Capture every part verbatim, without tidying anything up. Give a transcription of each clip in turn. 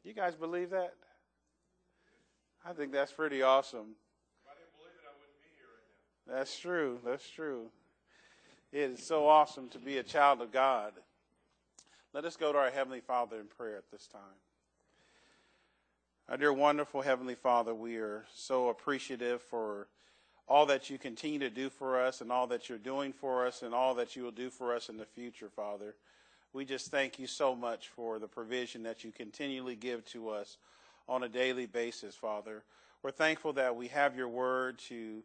You guys believe that? I think that's pretty awesome. If I didn't believe it, I wouldn't be here right now. That's true. That's true. It is so awesome to be a child of God. Let us go to our Heavenly Father in prayer at this time. Our dear wonderful Heavenly Father, we are so appreciative for all that you continue to do for us and all that you're doing for us and all that you will do for us in the future, Father. We just thank you so much for the provision that you continually give to us on a daily basis, Father. We're thankful that we have your word to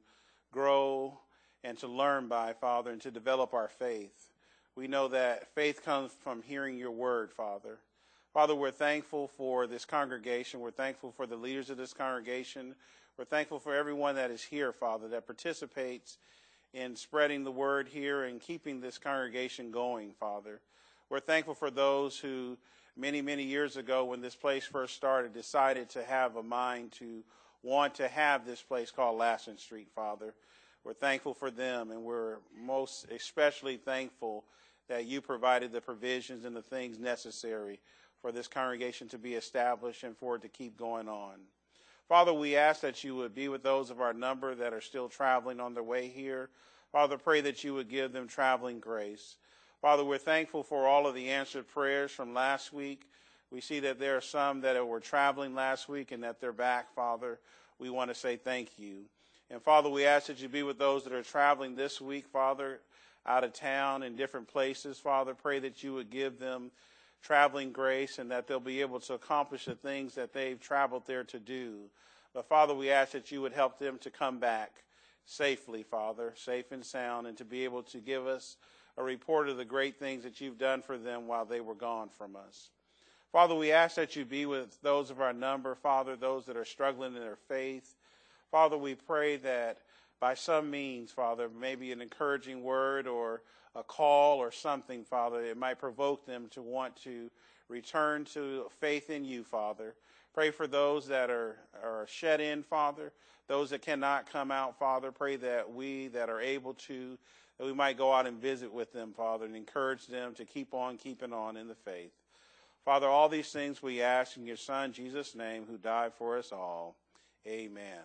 grow and to learn by, Father, and to develop our faith. We know that faith comes from hearing your word, Father. Father, we're thankful for this congregation. We're thankful for the leaders of this congregation. We're thankful for everyone that is here, Father, that participates in spreading the word here and keeping this congregation going, Father. We're thankful for those who many, many years ago when this place first started decided to have a mind to want to have this place called Lassen Street, Father. We're thankful for them, and we're most especially thankful that you provided the provisions and the things necessary for this congregation to be established and for it to keep going on. Father, we ask that you would be with those of our number that are still traveling on their way here. Father, pray that you would give them traveling grace. Father, we're thankful for all of the answered prayers from last week. We see that there are some that were traveling last week and that they're back, Father. We want to say thank you. And Father, we ask that you be with those that are traveling this week, Father, out of town in different places. Father, pray that you would give them traveling grace and that they'll be able to accomplish the things that they've traveled there to do. But Father, we ask that you would help them to come back safely, Father, safe and sound, and to be able to give us a report of the great things that you've done for them while they were gone from us. Father, we ask that you be with those of our number, Father, those that are struggling in their faith. Father, we pray that by some means, Father, maybe an encouraging word or a call or something, Father, it might provoke them to want to return to faith in you, Father. Pray for those that are, are shut in, Father, those that cannot come out, Father. Pray that we that are able to, that we might go out and visit with them, Father, and encourage them to keep on keeping on in the faith. Father, all these things we ask in your Son, Jesus' name, who died for us all. Amen.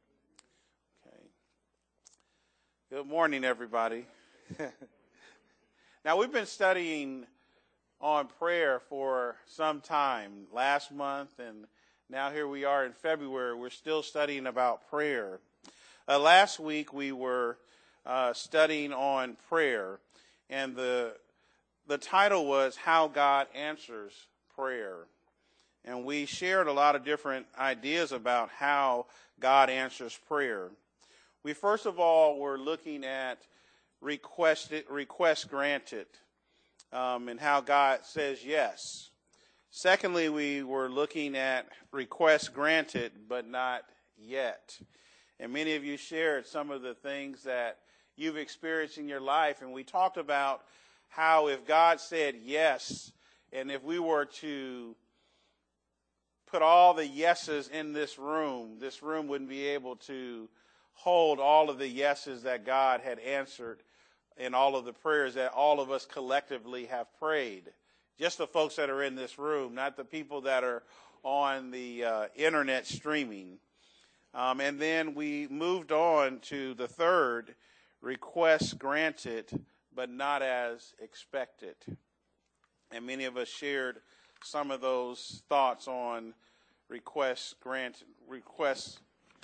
Okay. Good morning, everybody. Now, we've been studying on prayer for some time, last month, and now here we are in February. We're still studying about prayer. Uh, last week, we were uh, studying on prayer, and the the title was How God Answers Prayer. And we shared a lot of different ideas about how God answers prayer. We first of all were looking at requested, request granted, um, and how God says yes. Secondly, we were looking at request granted, but not yet. And many of you shared some of the things that you've experienced in your life, and we talked about how if God said yes, and if we were to put all the yeses in this room, this room wouldn't be able to hold all of the yeses that God had answered in all of the prayers that all of us collectively have prayed. Just the folks that are in this room, not the people that are on the uh, internet streaming. Um, and then we moved on to the third, request granted, but not as expected. And many of us shared some of those thoughts on requests granted, requests,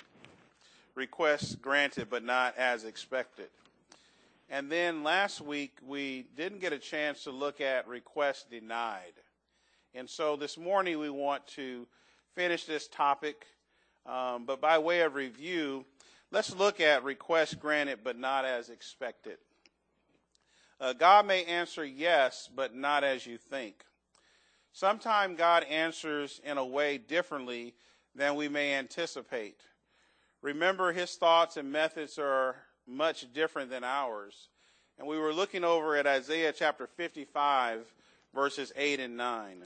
requests granted, but not as expected. And then last week, we didn't get a chance to look at requests denied. And so this morning, we want to finish this topic. Um, but by way of review, let's look at requests granted, but not as expected. Uh, God may answer yes, but not as you think. Sometimes God answers in a way differently than we may anticipate. Remember, his thoughts and methods are much different than ours. And we were looking over at Isaiah chapter fifty-five, verses eight and nine.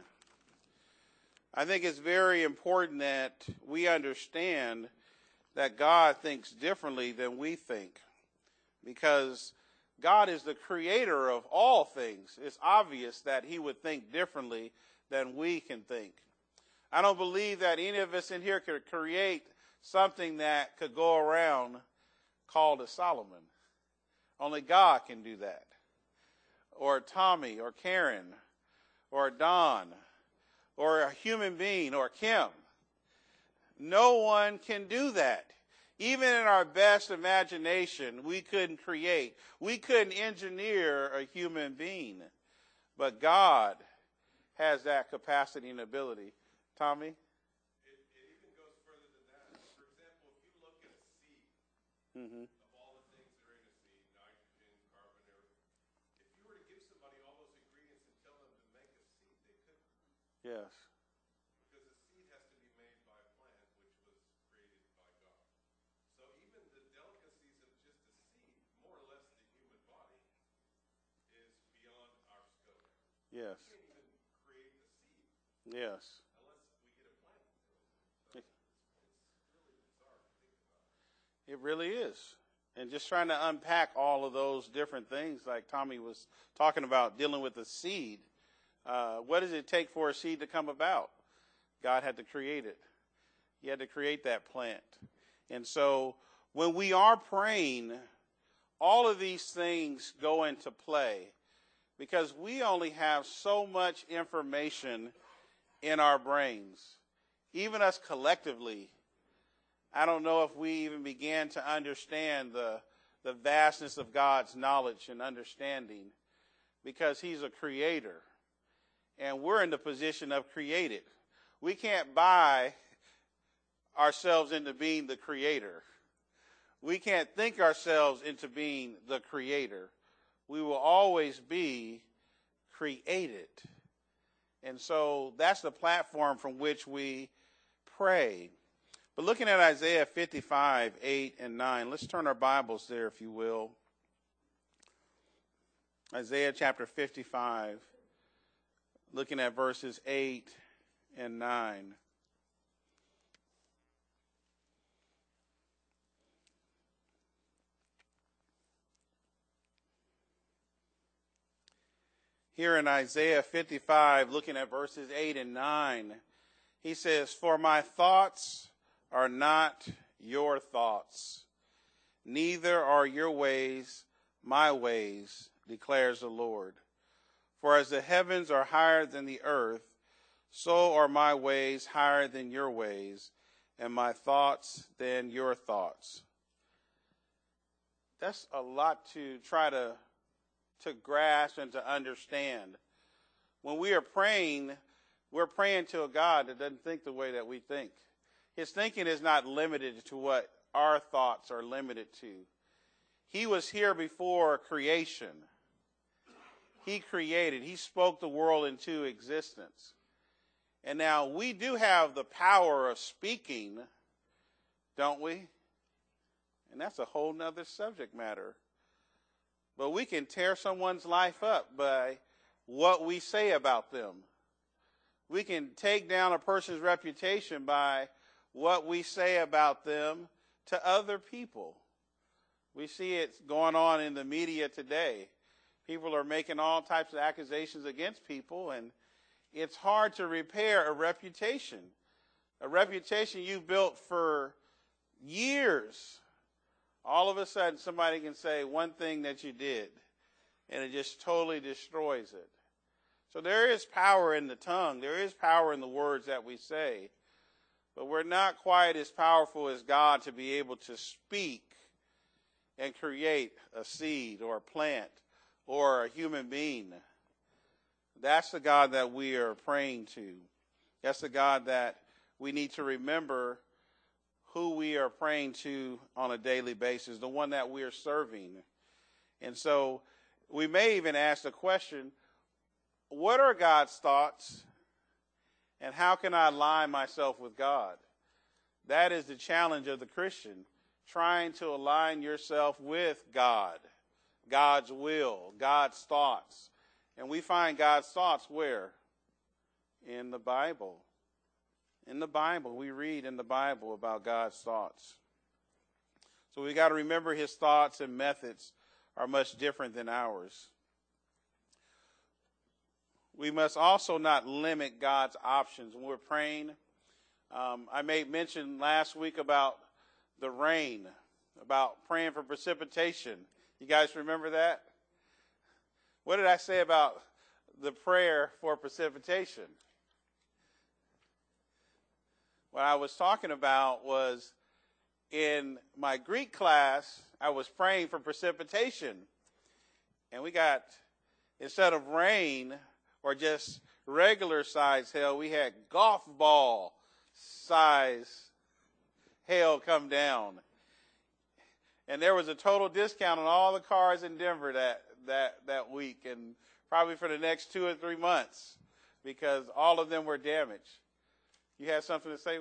I think it's very important that we understand that God thinks differently than we think, because God is the creator of all things. It's obvious that he would think differently than we can think. I don't believe that any of us in here could create something that could go around called a Solomon. Only God can do that. Or Tommy, or Karen, or Don, or a human being, or Kim. No one can do that. Even in our best imagination, we couldn't create. We couldn't engineer a human being. But God has that capacity and ability. Tommy? It, it even goes further than that. For example, if you look at a seed, mm-hmm. of all the things that are in a seed, nitrogen, carbon, everything, if you were to give somebody all those ingredients and tell them to make a seed, they couldn't. Yes. Because a seed has to be made by a plant, which was created by God. So even the delicacies of just a seed, more or less the human body, is beyond our scope. Yes. We can't even create the seed. Yes. It really is. And just trying to unpack all of those different things like Tommy was talking about, dealing with the seed. Uh, what does it take for a seed to come about? God had to create it. He had to create that plant. And so when we are praying, all of these things go into play because we only have so much information in our brains. Even us collectively, I don't know if we even began to understand the, the vastness of God's knowledge and understanding because he's a creator. And we're in the position of created. We can't buy ourselves into being the creator. We can't think ourselves into being the creator. We will always be created. And so that's the platform from which we pray. But looking at Isaiah fifty-five, eight and nine, let's turn our Bibles there, if you will. Isaiah chapter fifty-five, looking at verses eight and nine. Here in Isaiah fifty-five, looking at verses eight and nine, he says, "For my thoughts are not your thoughts, neither are your ways my ways, declares the Lord. For as the heavens are higher than the earth, so are my ways higher than your ways, and my thoughts than your thoughts." That's a lot to try to, to grasp and to understand. When we are praying, we're praying to a God that doesn't think the way that we think. His thinking is not limited to what our thoughts are limited to. He was here before creation. He created. He spoke the world into existence. And now we do have the power of speaking, don't we? And that's a whole nother subject matter. But we can tear someone's life up by what we say about them. We can take down a person's reputation by what we say about them to other people. We see it going on in the media today. People are making all types of accusations against people, and it's hard to repair a reputation. A reputation you built for years. All of a sudden, somebody can say one thing that you did, and it just totally destroys it. So there is power in the tongue. There is power in the words that we say. But we're not quite as powerful as God to be able to speak and create a seed or a plant or a human being. That's the God that we are praying to. That's the God that we need to remember who we are praying to on a daily basis, the one that we are serving. And so we may even ask the question, what are God's thoughts? And how can I align myself with God? That is the challenge of the Christian, trying to align yourself with God, God's will, God's thoughts. And we find God's thoughts where? In the Bible. In the Bible. We read in the Bible about God's thoughts. So we got to remember his thoughts and methods are much different than ours. we must also not limit God's options when we're praying. Um, I made mention last week about the rain, about praying for precipitation. You guys remember that? What did I say about the prayer for precipitation? What I was talking about was in my Greek class, I was praying for precipitation. And we got, instead of rain or just regular size hail, we had golf ball size hail come down. And there was a total discount on all the cars in Denver that, that, that week, and probably for the next two or three months, because all of them were damaged. You had something to say?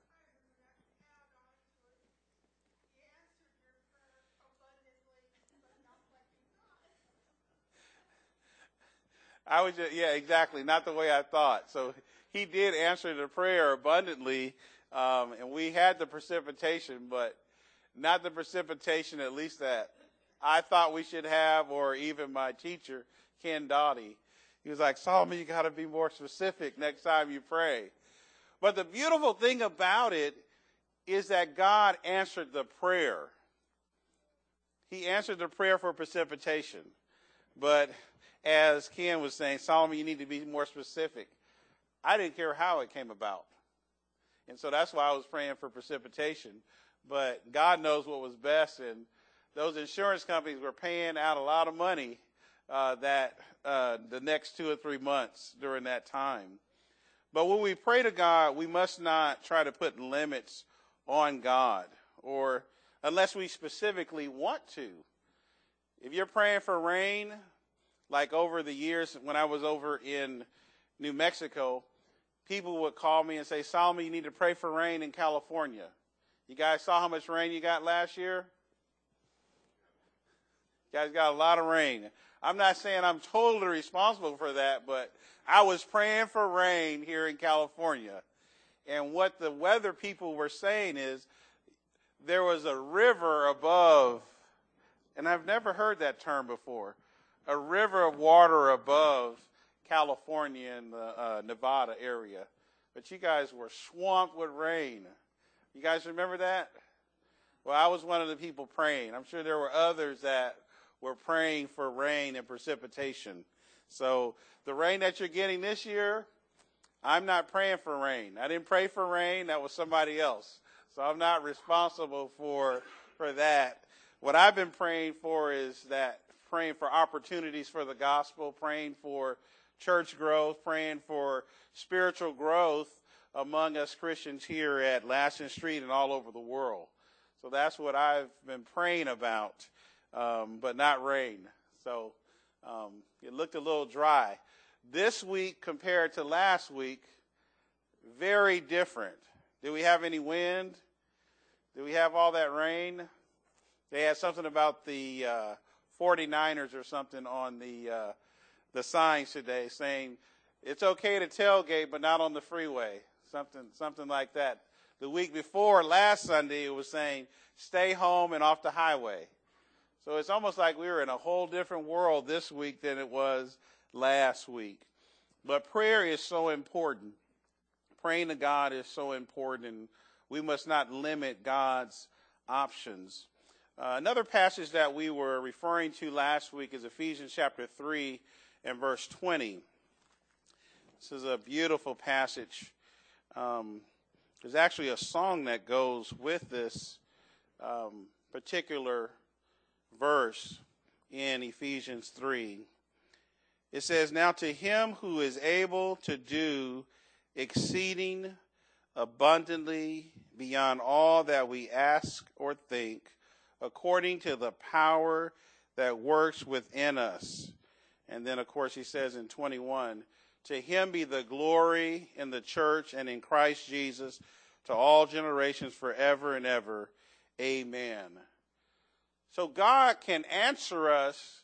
I was just, yeah, exactly, not the way I thought. So he did answer the prayer abundantly, um, and we had the precipitation, but not the precipitation, at least that I thought we should have, or even my teacher, Ken Doughty. He was like, Solomon, you got to be more specific next time you pray. But the beautiful thing about it is that God answered the prayer. He answered the prayer for precipitation. But as Ken was saying, Solomon, you need to be more specific. I didn't care how it came about. And so that's why I was praying for precipitation. But God knows what was best, and those insurance companies were paying out a lot of money uh, that uh, the next two or three months during that time. But when we pray to God, we must not try to put limits on God, or unless we specifically want to. If you're praying for rain, like over the years when I was over in New Mexico, people would call me and say, Solomon, you need to pray for rain in California. You guys saw how much rain you got last year? You guys got a lot of rain. I'm not saying I'm totally responsible for that, but I was praying for rain here in California. And what the weather people were saying is there was a river above, and I've never heard that term before, a river of water above California and the uh, Nevada area. But you guys were swamped with rain. You guys remember that? Well, I was one of the people praying. I'm sure there were others that were praying for rain and precipitation. So the rain that you're getting this year, I'm not praying for rain. I didn't pray for rain. That was somebody else. So I'm not responsible for, for that. What I've been praying for is that praying for opportunities for the gospel, praying for church growth, praying for spiritual growth among us Christians here at Lassen Street and all over the world. So that's what I've been praying about, um, but not rain. So um, it looked a little dry. This week compared to last week, very different. Did we have any wind? Did we have all that rain? They had something about the uh, forty-niners or something on the uh, the signs today saying it's okay to tailgate, but not on the freeway. Something, something like that. The week before, last Sunday, it was saying stay home and off the highway. So it's almost like we were in a whole different world this week than it was last week. But prayer is so important. Praying to God is so important, and we must not limit God's options. Uh, another passage that we were referring to last week is Ephesians chapter three and verse twenty. This is a beautiful passage. Um, there's actually a song that goes with this um, particular verse in Ephesians three. It says, now to him who is able to do exceeding abundantly beyond all that we ask or think, according to the power that works within us. And then, of course, he says in twenty-one, to him be the glory in the church and in Christ Jesus to all generations forever and ever. Amen. So God can answer us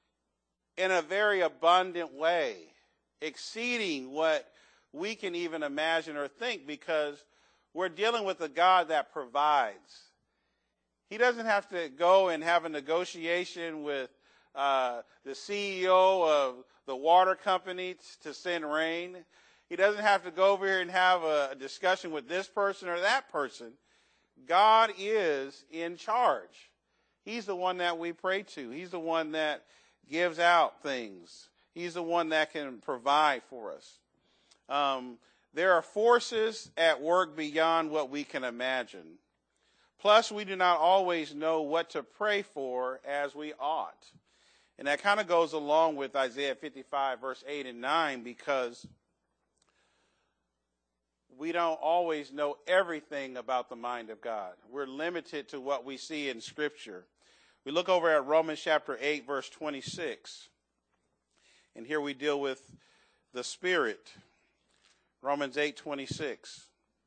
in a very abundant way, exceeding what we can even imagine or think, because we're dealing with a God that provides. He doesn't have to go and have a negotiation with uh, the C E O of the water company to send rain. He doesn't have to go over here and have a discussion with this person or that person. God is in charge. He's the one that we pray to. He's the one that gives out things. He's the one that can provide for us. Um, there are forces at work beyond what we can imagine. Plus, we do not always know what to pray for as we ought. And that kind of goes along with Isaiah fifty-five, verse eight and nine, because we don't always know everything about the mind of God. We're limited to what we see in Scripture. We look over at Romans chapter eight, verse twenty-six. And here we deal with the Spirit. Romans eight, twenty-six.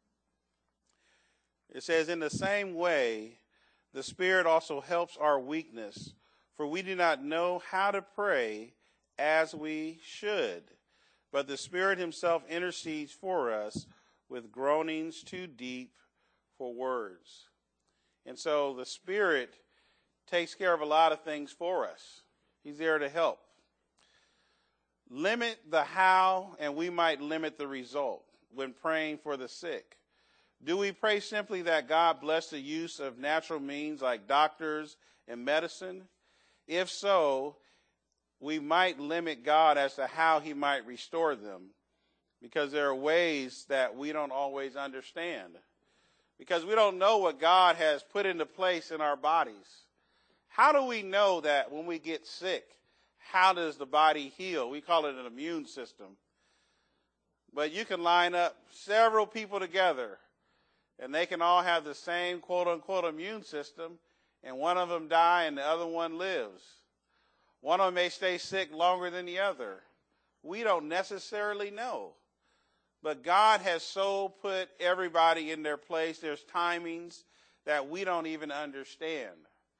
It says, in the same way, the Spirit also helps our weakness, for we do not know how to pray as we should. But the Spirit himself intercedes for us with groanings too deep for words. And so the Spirit takes care of a lot of things for us. He's there to help. Limit the how, and we might limit the result when praying for the sick. Do we pray simply that God bless the use of natural means like doctors and medicine? If so, we might limit God as to how he might restore them, because there are ways that we don't always understand, because we don't know what God has put into place in our bodies. How do we know that when we get sick, how does the body heal? We call it an immune system. But you can line up several people together, and they can all have the same quote-unquote immune system, and one of them die and the other one lives. One of them may stay sick longer than the other. We don't necessarily know. But God has so put everybody in their place. There's timings that we don't even understand.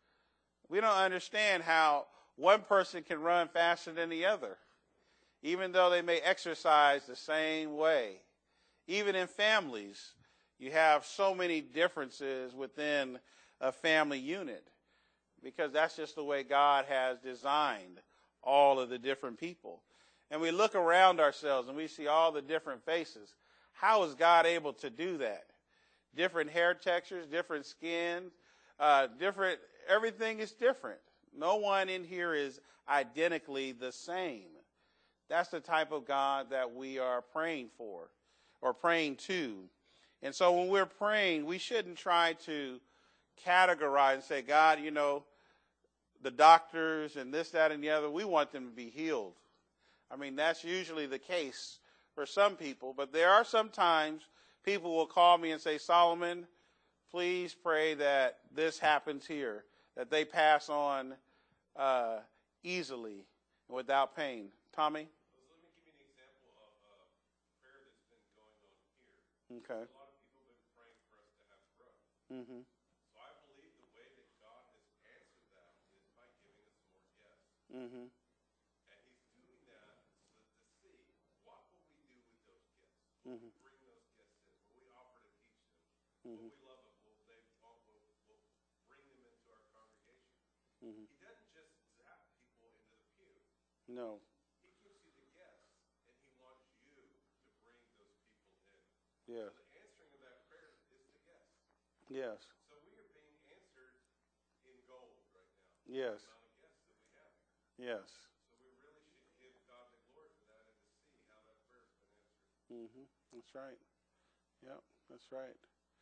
We don't understand how one person can run faster than the other, even though they may exercise the same way. Even in families, you have so many differences within a family unit, because that's just the way God has designed all of the different people. And we look around ourselves and we see all the different faces. How is God able to do that? Different hair textures, different skin, uh, different, everything is different. No one in here is identically the same. That's the type of God that we are praying for or praying to. And so when we're praying, we shouldn't try to categorize and say, God, you know, the doctors and this, that, and the other, we want them to be healed. I mean, that's usually the case for some people. But there are some times people will call me and say, Solomon, please pray that this happens here, that they pass on uh, easily and without pain. Tommy? Let me give you an example of a prayer that's been going on here. Okay. A lot of people have been praying for us to have growth. Mm-hmm. So I believe the way that God has answered that is by giving us more gifts. Mm-hmm. And he's doing that so that to see what will we do with those gifts. Mm-hmm. Bring those gifts in. Will we offer to teach them? Mm-hmm. Will we love them? Will they will, will, will bring them into our congregation? Mm-hmm. He doesn't just zap people into the pew. No. He gives you the gifts, and he wants you to bring those people in. Yes. So the answering of that prayer is the gifts. Yes. So we are being answered in gold right now. Yes. The amount of gifts that we have. Yes. So we really should give God the glory for that and to see how that prayer's been answered. Mm-hmm. That's right. Yep. That's right.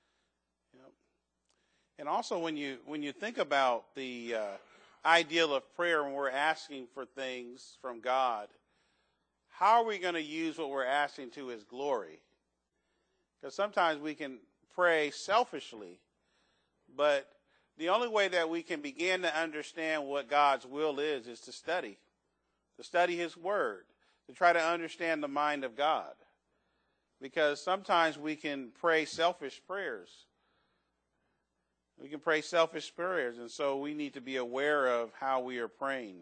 Yep. And also, when you when you think about the uh, ideal of prayer, when we're asking for things from God, how are we going to use what we're asking to his glory? Because sometimes we can pray selfishly, but the only way that we can begin to understand what God's will is is to study, to study his word, to try to understand the mind of God. Because sometimes we can pray selfish prayers. We can pray selfish prayers, and so we need to be aware of how we are praying.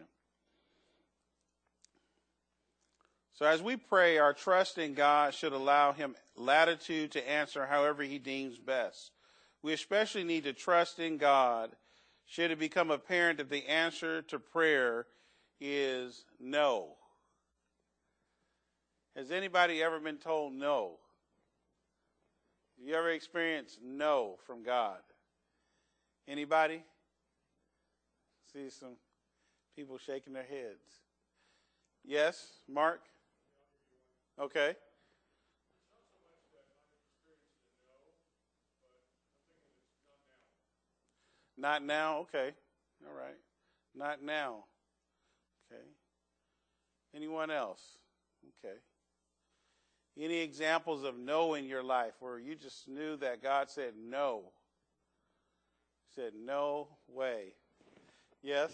So as we pray, our trust in God should allow him latitude to answer however he deems best. We especially need to trust in God should it become apparent that the answer to prayer is no. Has anybody ever been told no? Have you ever experienced no from God? Anybody? See some people shaking their heads. Yes, Mark? Okay. Not now? Okay. All right. Not now. Okay. Anyone else? Okay. Any examples of no in your life where you just knew that God said no? Said no way. Yes?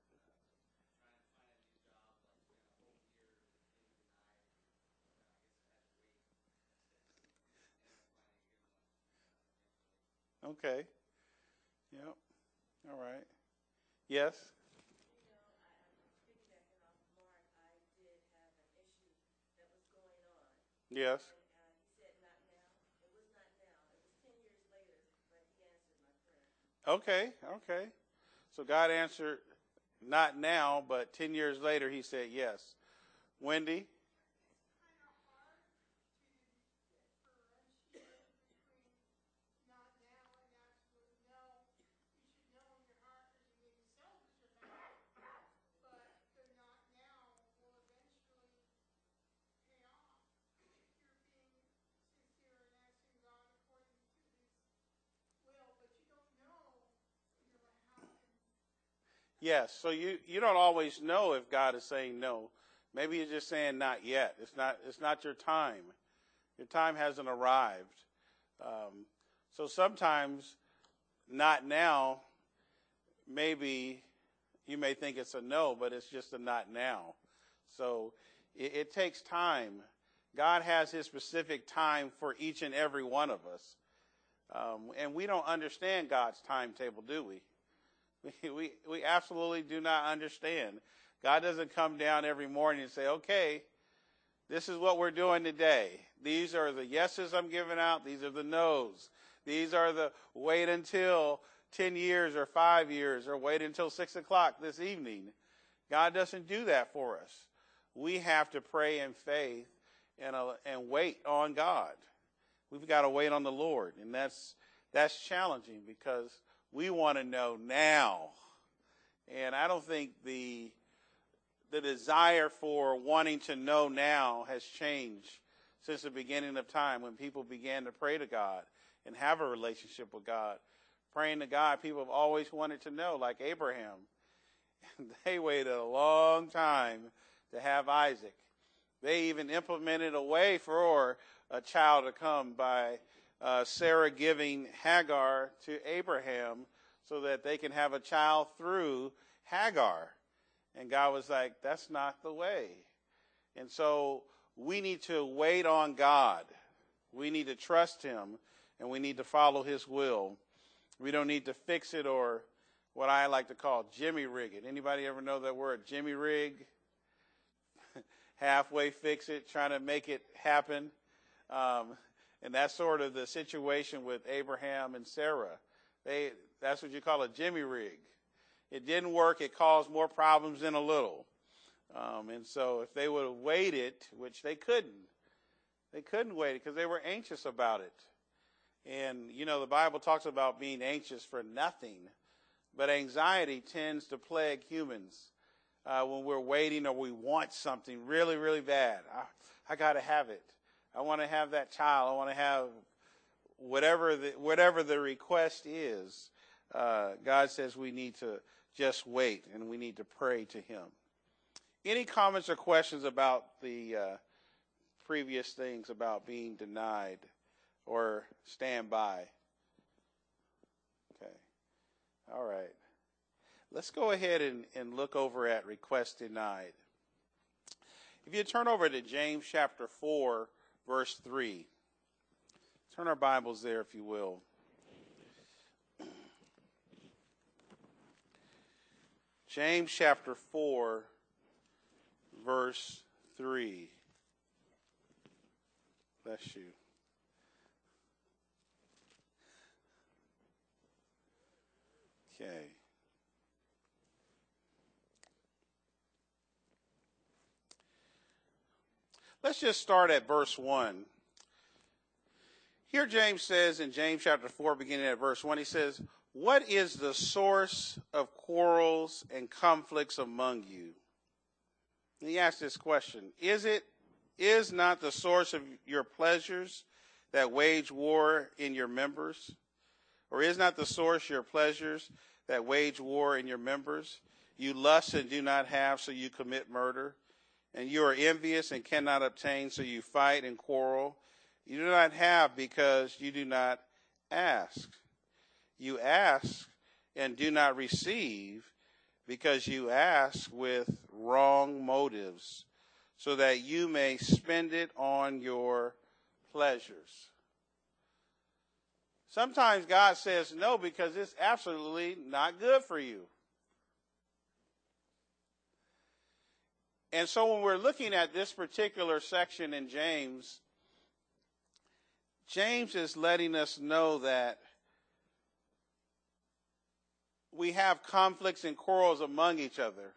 Okay. Yep. All right. Yes? Yes. Okay, okay. So God answered not now, but ten years later he said yes. Wendy? Yes. So you, you don't always know if God is saying no. Maybe he's just saying not yet. It's not it's not your time. Your time hasn't arrived. Um, so sometimes not now, maybe you may think it's a no, but it's just a not now. So it, it takes time. God has his specific time for each and every one of us. Um, and we don't understand God's timetable, do we? We, we? We absolutely do not understand. God doesn't come down every morning and say, okay, this is what we're doing today. These are the yeses I'm giving out. These are the nos. These are the wait until ten years or five years or wait until six o'clock this evening. God doesn't do that for us. We have to pray in faith and, uh, and wait on God. We've got to wait on the Lord. And that's, that's challenging because we want to know now. And I don't think the, the desire for wanting to know now has changed since the beginning of time when people began to pray to God and have a relationship with God. Praying to God, people have always wanted to know, like Abraham. They waited a long time to have Isaac. They even implemented a way for a child to come by uh, Sarah giving Hagar to Abraham so that they can have a child through Hagar. And God was like, that's not the way. And so we need to wait on God. We need to trust him, and we need to follow his will. We don't need to fix it or what I like to call Jimmy rig it. Anybody ever know that word, Jimmy rig? Halfway fix it, trying to make it happen. Um, and that's sort of the situation with Abraham and Sarah. They, that's what you call a Jimmy rig. It didn't work. It caused more problems than a little. Um, and so if they would have waited, which they couldn't, they couldn't wait because they were anxious about it. And, you know, the Bible talks about being anxious for nothing. But anxiety tends to plague humans uh, when we're waiting or we want something really, really bad. I, I got to have it. I want to have that child. I want to have whatever the, whatever the request is. Uh, God says we need to just wait and we need to pray to him. Any comments or questions about the uh, previous things about being denied or stand by? Okay. All right. Let's go ahead and, and look over at request denied. If you turn over to James chapter four, verse three. Turn our Bibles there, if you will. James chapter four, verse three. Bless you. Okay. Let's just start at verse one. Here James says in James chapter four, beginning at verse one, he says, "What is the source of quarrels and conflicts among you?" And he asks this question, Is it, is not the source of your pleasures that wage war in your members? Or is not the source your pleasures that wage war in your members? You lust and do not have, so you commit murder. And you are envious and cannot obtain, so you fight and quarrel. You do not have because you do not ask. You ask and do not receive because you ask with wrong motives, so that you may spend it on your pleasures. Sometimes God says no because it's absolutely not good for you. And so when we're looking at this particular section in James, James is letting us know that we have conflicts and quarrels among each other.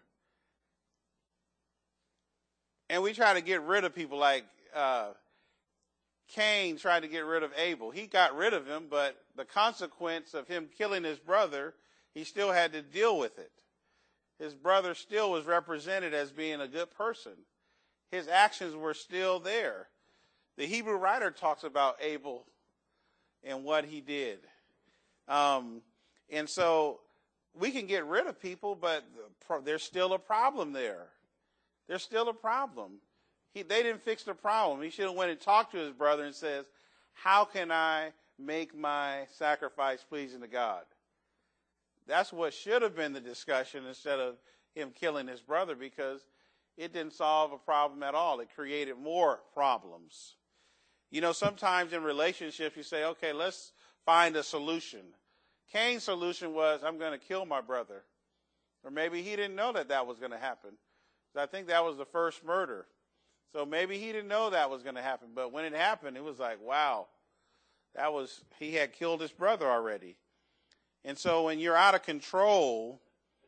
And we try to get rid of people like uh, Cain tried to get rid of Abel. He got rid of him, but the consequence of him killing his brother, he still had to deal with it. His brother still was represented as being a good person. His actions were still there. The Hebrew writer talks about Abel and what he did. Um, and so we can get rid of people, but there's still a problem there. There's still a problem. He, they didn't fix the problem. He should have went and talked to his brother and says, how can I make my sacrifice pleasing to God? That's what should have been the discussion instead of him killing his brother, because it didn't solve a problem at all. It created more problems. You know, sometimes in relationships you say, okay, let's find a solution. Cain's solution was, I'm going to kill my brother. Or maybe he didn't know that that was going to happen. I think that was the first murder. So maybe he didn't know that was going to happen. But when it happened, it was like, wow, that was, he had killed his brother already. And so when you're out of control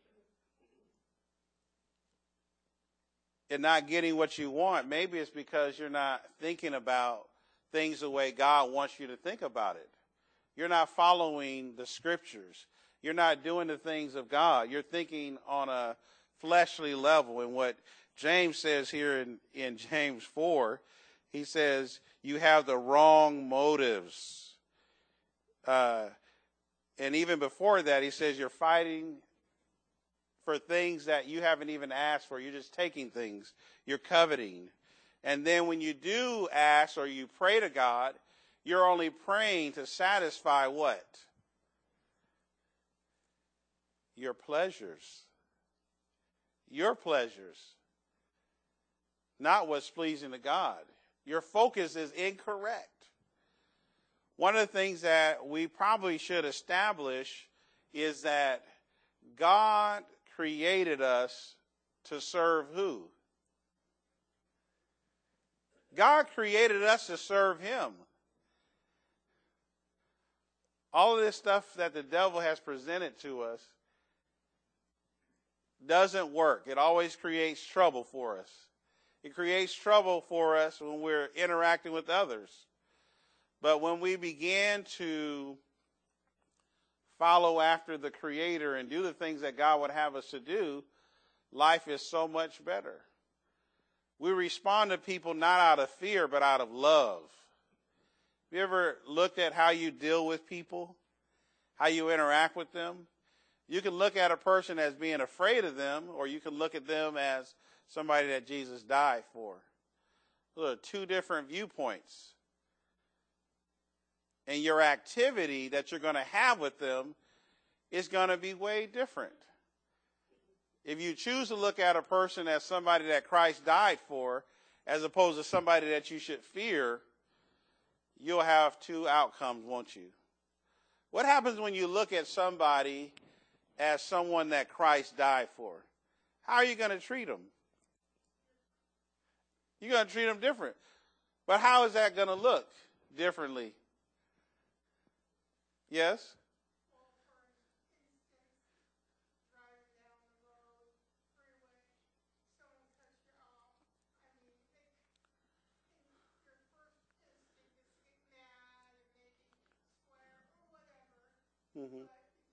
and not getting what you want, maybe it's because you're not thinking about things the way God wants you to think about it. You're not following the scriptures. You're not doing the things of God. You're thinking on a fleshly level. And what James says here in, in James four, he says, you have the wrong motives. Uh, and even before that, he says you're fighting for things that you haven't even asked for. You're just taking things. You're coveting. And then when you do ask or you pray to God, you're only praying to satisfy what? Your pleasures. Your pleasures. Not what's pleasing to God. Your focus is incorrect. One of the things that we probably should establish is that God created us to serve who? God created us to serve him. All of this stuff that the devil has presented to us doesn't work. It always creates trouble for us. It creates trouble for us when we're interacting with others. But when we begin to follow after the Creator and do the things that God would have us to do, life is so much better. We respond to people not out of fear, but out of love. Have you ever looked at how you deal with people, how you interact with them? You can look at a person as being afraid of them, or you can look at them as somebody that Jesus died for. Those are two different viewpoints. And your activity that you're going to have with them is going to be way different. If you choose to look at a person as somebody that Christ died for, as opposed to somebody that you should fear, you'll have two outcomes, won't you? What happens when you look at somebody as someone that Christ died for? How are you going to treat them? You're going to treat them different. But how is that going to look differently? Yes? Mm-hmm.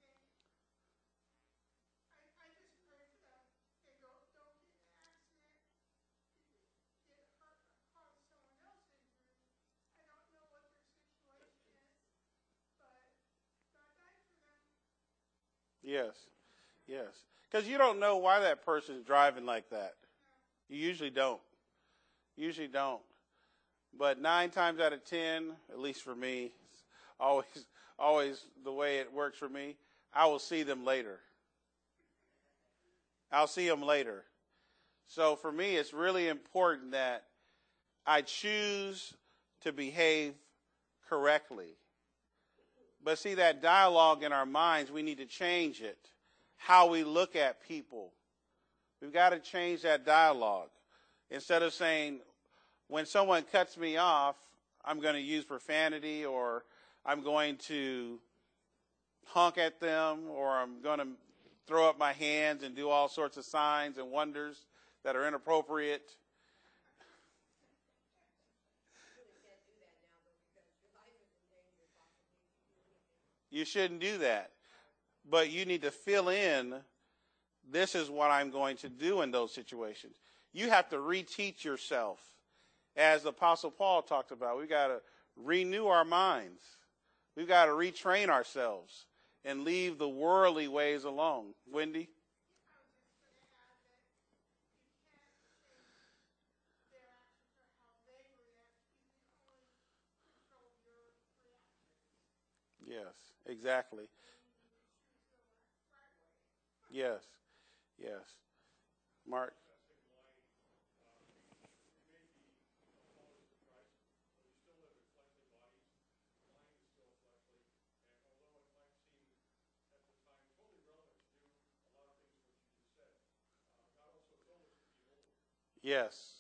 Yes, yes. Because you don't know why that person's driving like that. You usually don't. Usually don't. But nine times out of ten, at least for me, always, always the way it works for me, I will see them later. I'll see them later. So for me, it's really important that I choose to behave correctly. But see, that dialogue in our minds, we need to change it. How we look at people. We've got to change that dialogue. Instead of saying, when someone cuts me off, I'm going to use profanity, or I'm going to honk at them, or I'm going to throw up my hands and do all sorts of signs and wonders that are inappropriate. You shouldn't do that. But you need to fill in, this is what I'm going to do in those situations. You have to reteach yourself. As the Apostle Paul talked about, we've got to renew our minds. We've got to retrain ourselves and leave the worldly ways alone. Wendy? Yes, exactly. Yes, yes. Mark? Yes.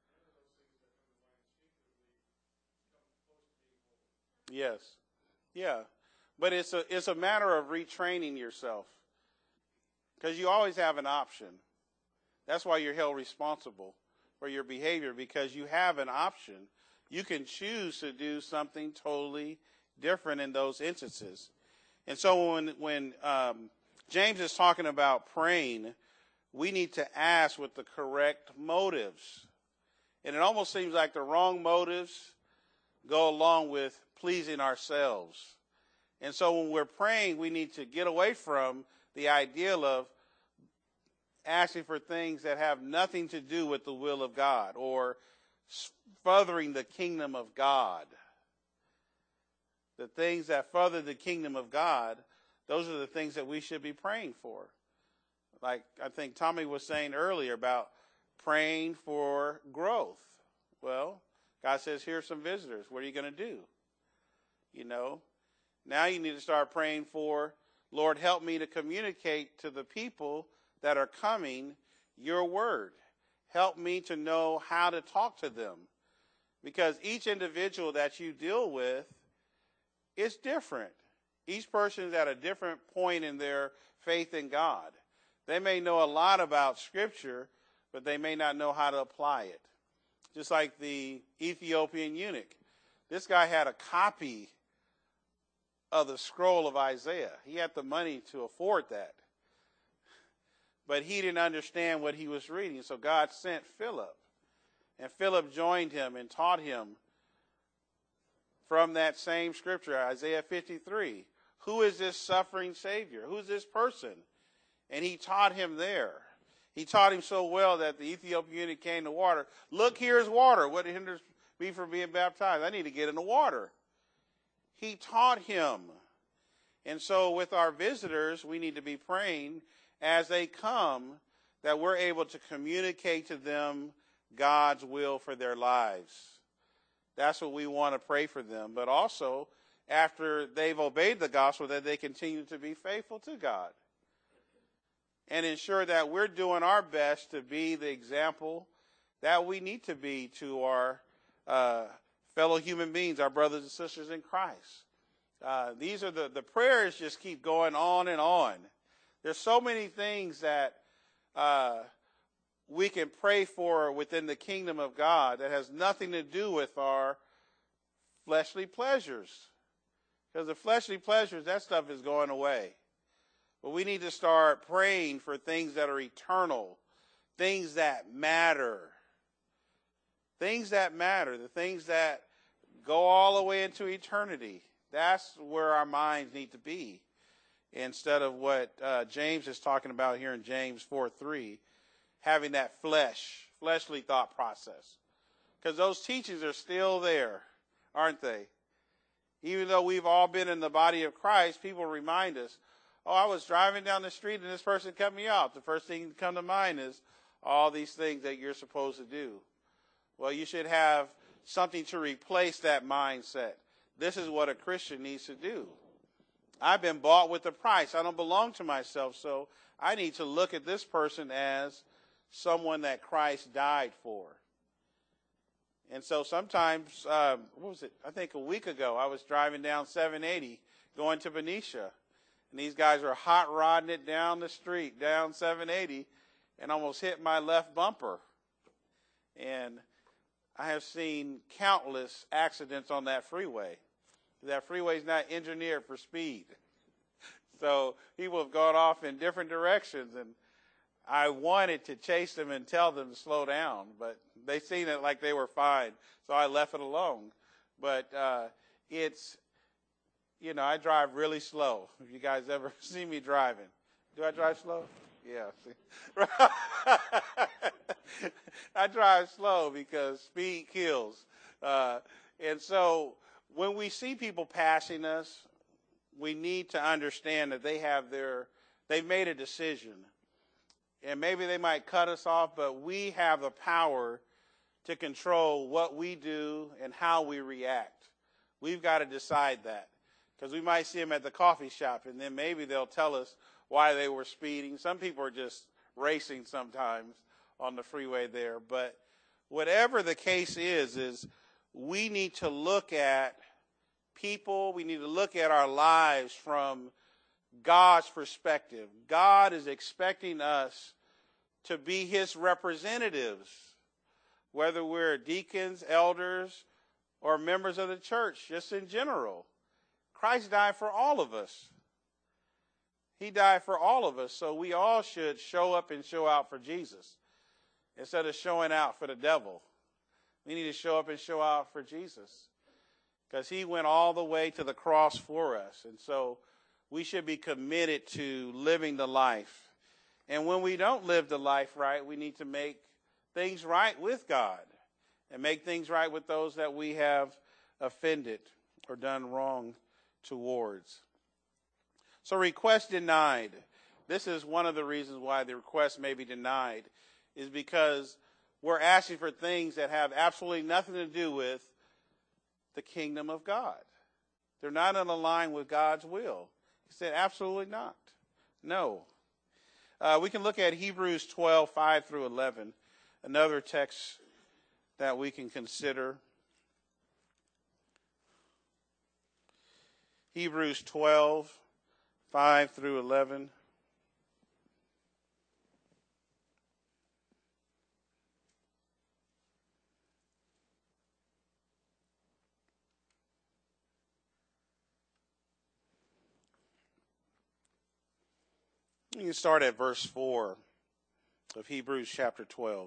Yes. Yeah. But it's a it's a matter of retraining yourself. Because you always have an option. That's why you're held responsible for your behavior, because you have an option. You can choose to do something totally different in those instances. And so when when um, James is talking about praying, we need to ask with the correct motives. And it almost seems like the wrong motives go along with pleasing ourselves. And so when we're praying, we need to get away from the ideal of asking for things that have nothing to do with the will of God or furthering the kingdom of God. The things that further the kingdom of God, those are the things that we should be praying for. Like I think Tommy was saying earlier about praying for growth. Well, God says, here's some visitors. What are you going to do? You know, now you need to start praying for, Lord, help me to communicate to the people that are coming your word. Help me to know how to talk to them. Because each individual that you deal with is different. Each person is at a different point in their faith in God. They may know a lot about Scripture, but they may not know how to apply it. Just like the Ethiopian eunuch. This guy had a copy of the scroll of Isaiah. He had the money to afford that. But he didn't understand what he was reading. So God sent Philip. And Philip joined him and taught him from that same scripture, Isaiah fifty-three. Who is this suffering Savior? Who is this person? And he taught him there. He taught him so well that the Ethiopian eunuch came to water. Look, here's water. What hinders me from being baptized? I need to get in the water. He taught him. And so with our visitors, we need to be praying as they come that we're able to communicate to them God's will for their lives. That's what we want to pray for them. But also, after they've obeyed the gospel, that they continue to be faithful to God. And ensure that we're doing our best to be the example that we need to be to our uh, fellow human beings, our brothers and sisters in Christ. Uh, these are the, the prayers just keep going on and on. There's so many things that uh, we can pray for within the kingdom of God that has nothing to do with our fleshly pleasures. Because the fleshly pleasures, that stuff is going away. But we need to start praying for things that are eternal, things that matter. Things that matter, the things that go all the way into eternity. That's where our minds need to be. Instead of what uh, James is talking about here in James four three, having that flesh, fleshly thought process. Because those teachings are still there, aren't they? Even though we've all been in the body of Christ, people remind us, oh, I was driving down the street and this person cut me off. The first thing to come to mind is all these things that you're supposed to do. Well, you should have something to replace that mindset. This is what a Christian needs to do. I've been bought with a price. I don't belong to myself, so I need to look at this person as someone that Christ died for. And so sometimes, um, what was it? I think a week ago, I was driving down seven eighty going to Benicia. And these guys were hot rodding it down the street, down seven eighty, and almost hit my left bumper. And I have seen countless accidents on that freeway. That freeway is not engineered for speed. So people have gone off in different directions, and I wanted to chase them and tell them to slow down, but they seen it like they were fine, so I left it alone. But uh, it's, you know, I drive really slow. If you guys ever see me driving. Do I drive slow? Yeah. I drive slow because speed kills. Uh, and so when we see people passing us, we need to understand that they have their, they've made a decision. And maybe they might cut us off, but we have the power to control what we do and how we react. We've got to decide that. Because we might see them at the coffee shop, and then maybe they'll tell us why they were speeding. Some people are just racing sometimes on the freeway there. But whatever the case is, is we need to look at people, we need to look at our lives from God's perspective. God is expecting us to be his representatives, whether we're deacons, elders, or members of the church, just in general. Christ died for all of us. He died for all of us, so we all should show up and show out for Jesus instead of showing out for the devil. We need to show up and show out for Jesus because he went all the way to the cross for us. And so we should be committed to living the life. And when we don't live the life right, we need to make things right with God and make things right with those that we have offended or done wrong towards. So request denied. This is one of the reasons why the request may be denied, is because we're asking for things that have absolutely nothing to do with the kingdom of God. They're not in line with God's will. He said, absolutely not. No. Uh, we can look at Hebrews twelve, five through eleven, another text that we can consider. Hebrews twelve, five through eleven. You can start at verse four of Hebrews chapter twelve.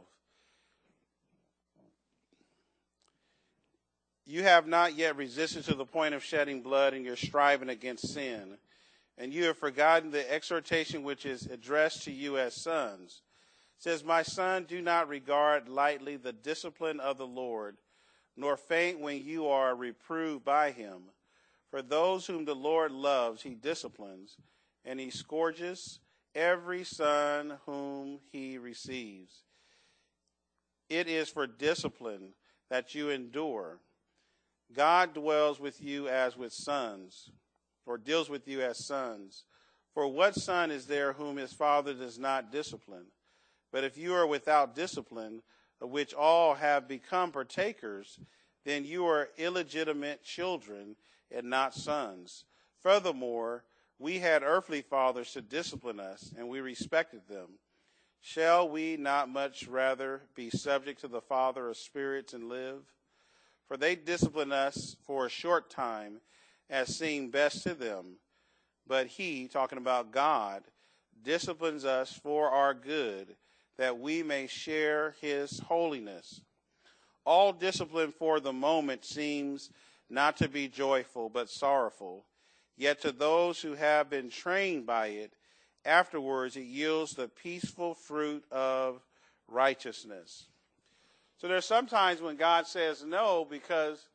You have not yet resisted to the point of shedding blood in your striving against sin, and you have forgotten the exhortation which is addressed to you as sons. It says, my son, do not regard lightly the discipline of the Lord, nor faint when you are reproved by him. For those whom the Lord loves, he disciplines, and he scourges every son whom he receives. It is for discipline that you endure. God dwells with you as with sons, or deals with you as sons. For what son is there whom his father does not discipline? But if you are without discipline, of which all have become partakers, then you are illegitimate children and not sons. Furthermore, we had earthly fathers to discipline us, and we respected them. Shall we not much rather be subject to the Father of spirits and live? For they discipline us for a short time, as seemed best to them, but he, talking about God, disciplines us for our good, that we may share his holiness. All discipline for the moment seems not to be joyful, but sorrowful. Yet to those who have been trained by it, afterwards it yields the peaceful fruit of righteousness. So there's sometimes when God says no because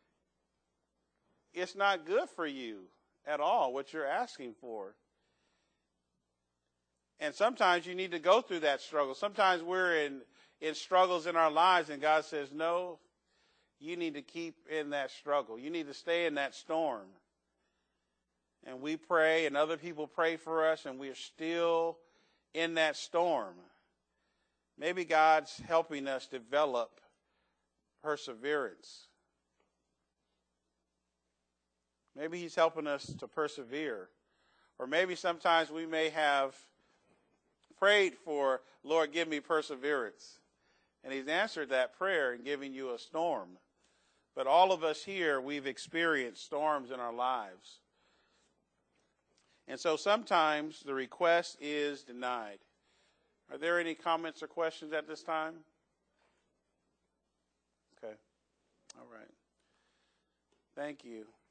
it's not good for you at all, what you're asking for. And sometimes you need to go through that struggle. Sometimes we're in, in struggles in our lives and God says, no, you need to keep in that struggle. You need to stay in that storm. And we pray and other people pray for us and we're still in that storm. Maybe God's helping us develop perseverance. Maybe he's helping us to persevere. Or maybe sometimes we may have prayed for, Lord, give me perseverance. And he's answered that prayer and giving you a storm. But all of us here, we've experienced storms in our lives. And so sometimes the request is denied. Are there any comments or questions at this time? Okay. All right. Thank you.